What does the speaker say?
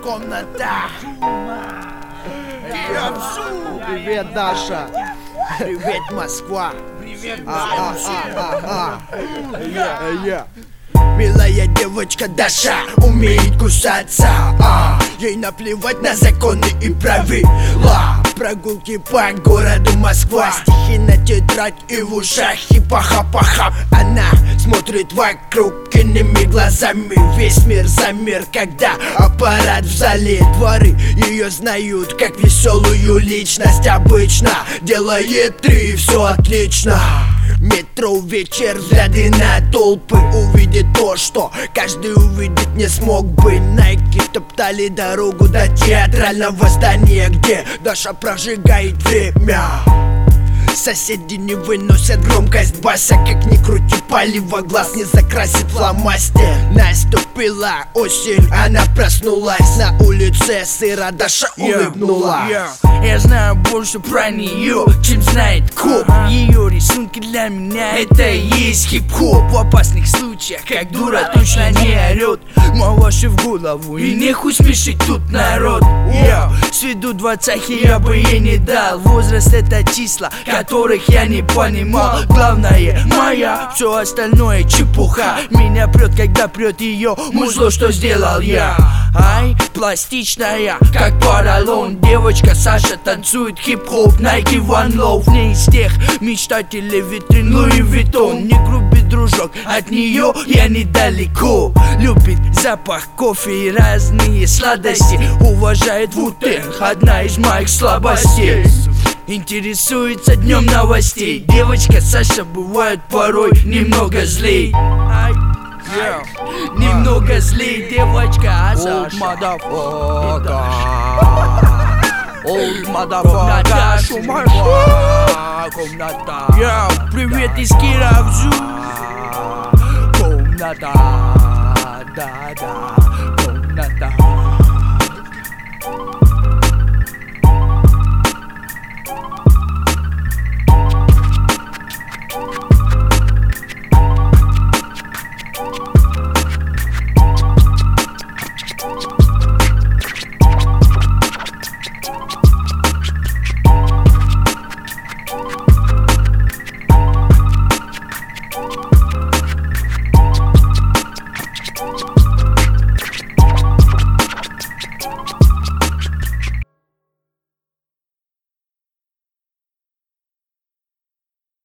комната. Привет, Даша. Привет, Москва. Привет, Милая девочка Даша умеет кусаться, ей наплевать на законы и правила. Прогулки по городу Москва, стихи на тетрадь и в ушах хипа-хапа-хап. Она смотрит вокруг киными глазами, весь мир замер, когда аппарат в зале. Дворы ее знают как веселую личность, обычно делает 3 и все отлично. Метро вечер, взгляды на толпы, увидит то, что каждый увидеть не смог бы. Найки топтали дорогу до театрального здания, где Даша прожигает время. Соседи не выносят громкость баса, как ни крути палево, глаз не закрасит фломастер. Наступила осень, она проснулась, на улице сыра Даша улыбнулась. Я знаю больше про нее, чем знает коп. Ее рисунки для меня это и есть хип-хоп. В опасных случаях, как дура, точно не орет. Малаши в голову и нехуй спешить тут народ. Сведу 20 я бы ей не дал. Возраст это числа, которых я не понимал. Главное моя, все остальное чепуха. Меня прет, когда прет ее музло, что сделал я. Ай, пластичная, как поролон. Девочка Саша танцует хип-хоп, Nike One Love. Не из тех мечтателей витрин Луи Виттон. Не груби, дружок, от нее я недалеко. Любит запах кофе и разные сладости. Уважает Ву-Тэнг, одна из моих слабостей. Интересуется днем новостей. Девочка Саша бывает порой немного злей. Немного злей девочка Саша. Old motherfucker, комната. Привет из Кировзу. Комната, да, комната.